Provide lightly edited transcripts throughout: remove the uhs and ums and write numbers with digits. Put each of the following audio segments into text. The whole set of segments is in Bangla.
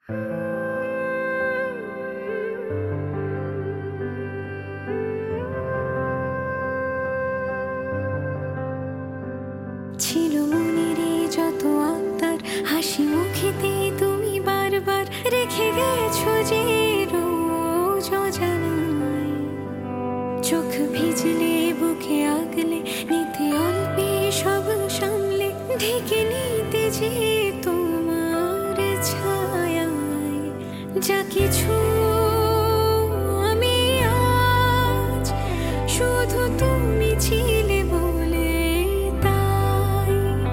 ছিল মনের যত আবদার, হাসি মুখেতে তুমি বারবার রেখে গেছো যে রোজ অজানায়। চোখ ভিজলে বুকে আগলে নিতে অল্পে সব সামলে ঢেকে নিতে যে তোমার ছায়ায়। যা কিছু আমি আজ শুধু তুমি ছিলে বলে, তাই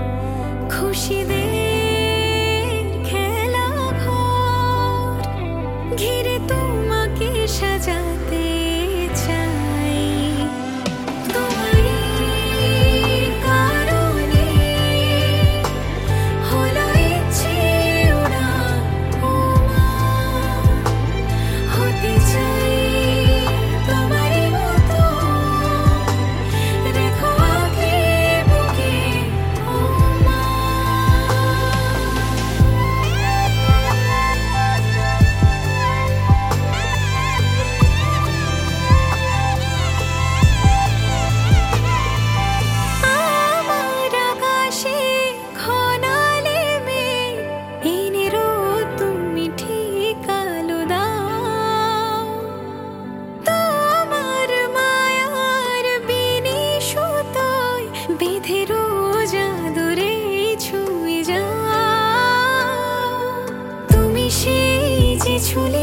খুশিদের খেলা ঘর ঘিরে তোমাকে সাজাতে চাই। তোমারই কারণে হলো ইচ্ছে উড়ান, ও মা, হতে চাই তোমারই মতো, রেখো আঁকড়ে বুকে, ও মা। আমার আকাশে খনালে মেঘ এনে রোদ তুমি ঠিক আলো দাও। তোমার মায়ার বিনি সুতোয় বেঁধে রোজ আদরে ছুঁয়ে যাও। তুমি সেই যে ছুলে